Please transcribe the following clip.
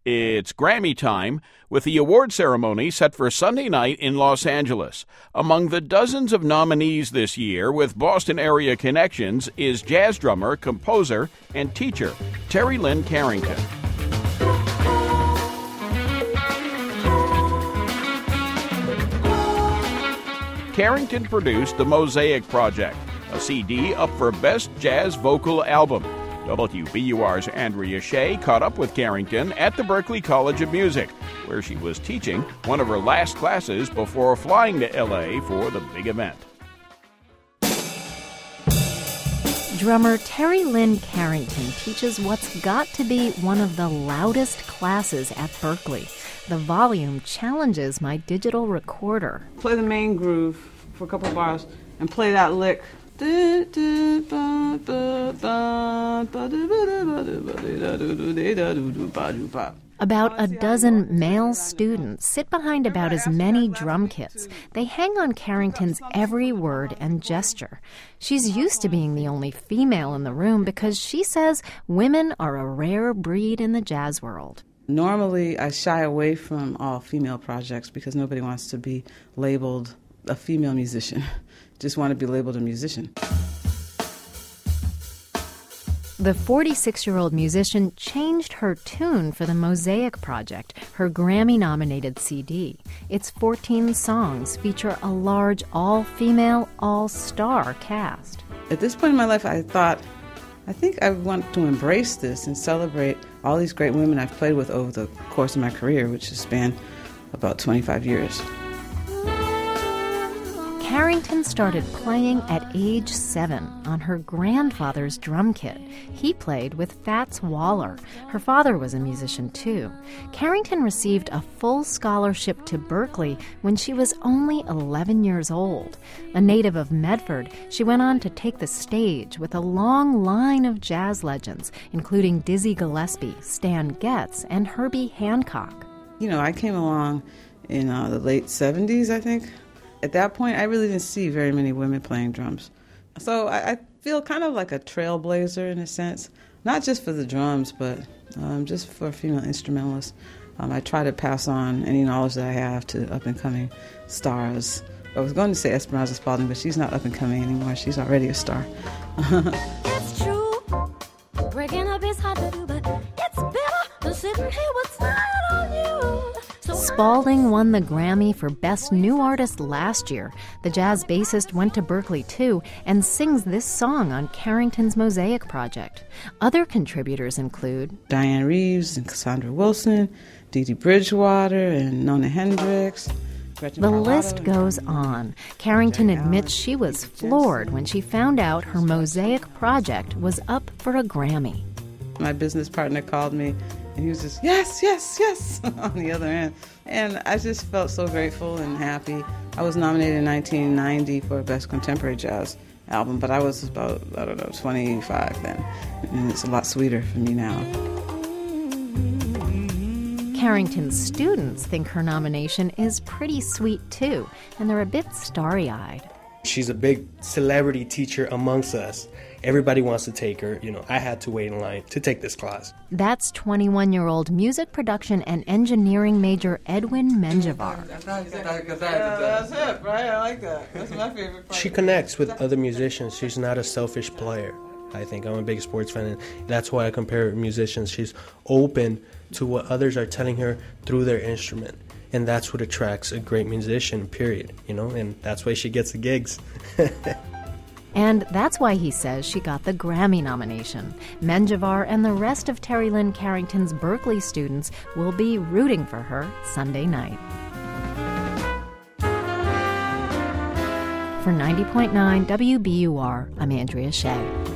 It's Grammy time, with the award ceremony set for Sunday night in Los Angeles. Among the dozens of nominees this year with Boston area connections is jazz drummer, composer, and teacher Terri Lyne Carrington. Carrington produced the Mosaic Project, a CD up for Best Jazz Vocal Album. WBUR's Andrea Shea caught up with Carrington at the Berklee College of Music, where she was teaching one of her last classes before flying to L.A. for the big event. Drummer Terri Lyne Carrington teaches what's got to be one of the loudest classes at Berklee. The volume challenges my digital recorder. Play the main groove for a couple bars and play that lick. About a dozen male students sit behind about as many drum kits. They hang on Carrington's every word and gesture. She's used to being the only female in the room because she says women are a rare breed in the jazz world. Normally, I shy away from all female projects because nobody wants to be labeled a female musician. Just want to be labeled a musician. The 46-year-old musician changed her tune for the Mosaic Project, her Grammy-nominated CD. Its 14 songs feature a large all-female, all-star cast. At this point in my life, I think I want to embrace this and celebrate all these great women I've played with over the course of my career, which has spanned about 25 years. Carrington started playing at age 7 on her grandfather's drum kit. He played with Fats Waller. Her father was a musician too. Carrington received a full scholarship to Berklee when she was only 11 years old. A native of Medford, she went on to take the stage with a long line of jazz legends, including Dizzy Gillespie, Stan Getz, and Herbie Hancock. You know, I came along in the late 70s, I think. At that point, I really didn't see very many women playing drums. So I feel kind of like a trailblazer in a sense, not just for the drums, but just for female instrumentalists. I try to pass on any knowledge that I have to up-and-coming stars. I was going to say Esperanza Spalding, but she's not up-and-coming anymore. She's already a star. It's true. Breaking up is hard to do, but it's better than sitting here with time on you. Spalding won the Grammy for Best New Artist last year. The jazz bassist went to Berklee, too, and sings this song on Carrington's Mosaic Project. Other contributors include Diane Reeves and Cassandra Wilson, Dee Dee Bridgewater and Nona Hendrix. The list goes on. Carrington admits she was floored when she found out her Mosaic Project was up for a Grammy. My business partner called me, and he was just, yes, yes, yes, on the other end. And I just felt so grateful and happy. I was nominated in 1990 for Best Contemporary Jazz Album, but I was about, 25 then. And it's a lot sweeter for me now. Carrington's students think her nomination is pretty sweet, too, and they're a bit starry-eyed. She's a big celebrity teacher amongst us. Everybody wants to take her. You know, I had to wait in line to take this class. That's 21-year-old music production and engineering major Edwin Menjivar. That's it, right? I like that. That's my favorite part. She connects with other musicians. She's not a selfish player. I think I'm a big sports fan, and that's why I compare musicians. She's open to what others are telling her through their instrument. And that's what attracts a great musician, period. You know, and that's why she gets the gigs. And that's why he says she got the Grammy nomination. Menjivar and the rest of Terri Lyne Carrington's Berklee students will be rooting for her Sunday night. For 90.9 WBUR, I'm Andrea Shea.